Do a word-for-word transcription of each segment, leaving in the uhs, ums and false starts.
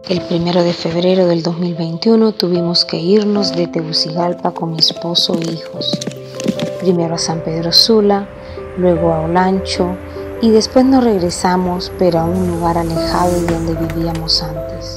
El primero de febrero del dos mil veintiuno tuvimos que irnos de Tegucigalpa con mi esposo e hijos. Primero a San Pedro Sula, luego a Olancho y después nos regresamos, pero a un lugar alejado de donde vivíamos antes.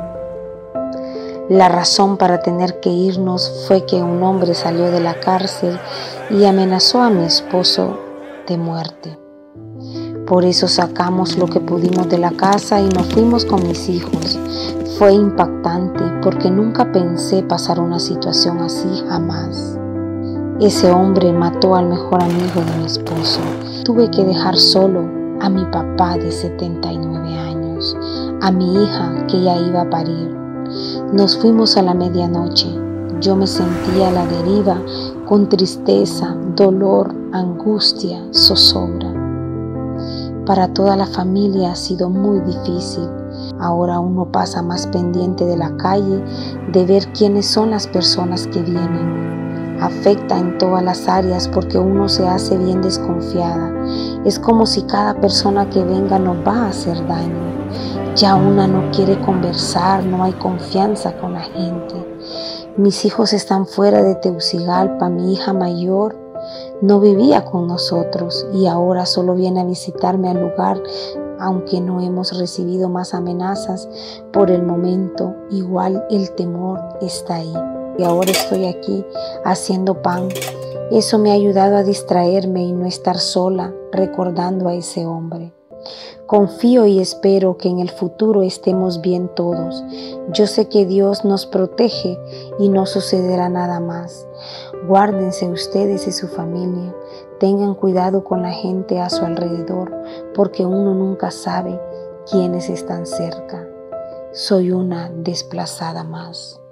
La razón para tener que irnos fue que un hombre salió de la cárcel y amenazó a mi esposo de muerte. Por eso sacamos lo que pudimos de la casa y nos fuimos con mis hijos. Fue impactante porque nunca pensé pasar una situación así, jamás. Ese hombre mató al mejor amigo de mi esposo. Tuve que dejar solo a mi papá de setenta y nueve años, a mi hija que ya iba a parir. Nos fuimos a la medianoche. Yo me sentía a la deriva con tristeza, dolor, angustia, zozobra. Para toda la familia ha sido muy difícil. Ahora uno pasa más pendiente de la calle, de ver quiénes son las personas que vienen. Afecta en todas las áreas porque uno se hace bien desconfiada. Es como si cada persona que venga nos va a hacer daño. Ya una no quiere conversar, no hay confianza con la gente. Mis hijos están fuera de Tegucigalpa, mi hija mayor no vivía con nosotros y ahora solo viene a visitarme al lugar, aunque no hemos recibido más amenazas por el momento, igual el temor está ahí. Y ahora estoy aquí haciendo pan. Eso me ha ayudado a distraerme y no estar sola recordando a ese hombre. Confío y espero que en el futuro estemos bien todos. Yo sé que Dios nos protege y no sucederá nada más. Guárdense ustedes y su familia. Tengan cuidado con la gente a su alrededor, porque uno nunca sabe quiénes están cerca. Soy una desplazada más.